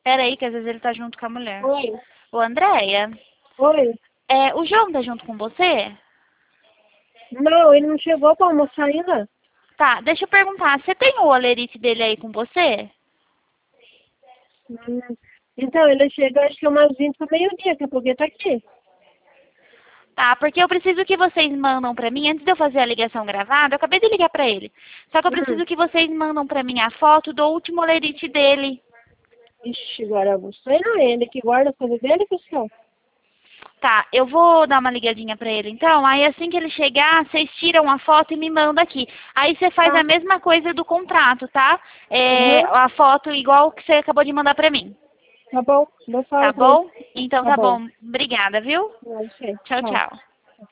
Pera aí, que às vezes ele tá junto com a mulher. Oi. Ô, Andréia, Oi. o João tá junto com você? Não, ele não chegou pra almoçar ainda. Tá, deixa eu perguntar, você tem o olerite dele aí com você? Hum. Então, ele chega acho que umas 20 para meio-dia, que porque tá aqui. Tá, porque eu preciso que vocês mandam pra mim, antes de eu fazer a ligação gravada, eu acabei de ligar pra ele. Só que eu Hum. preciso que vocês mandam pra mim a foto do último olerite dele. Ixi, agora Augusto. Aí não é ele que guarda as coisas dele, pessoal. Tá, eu vou dar uma ligadinha pra ele então, aí assim que ele chegar, vocês tiram a foto e me mandam aqui. Aí você faz a Tá. mesma coisa do contrato, tá? Uhum. A foto igual que você acabou de mandar pra mim. Tá bom. Vou falar Tá com ele. bom? Então Tá tá bom. bom. Obrigada, viu? Não sei. Tchau, Tchau. tchau.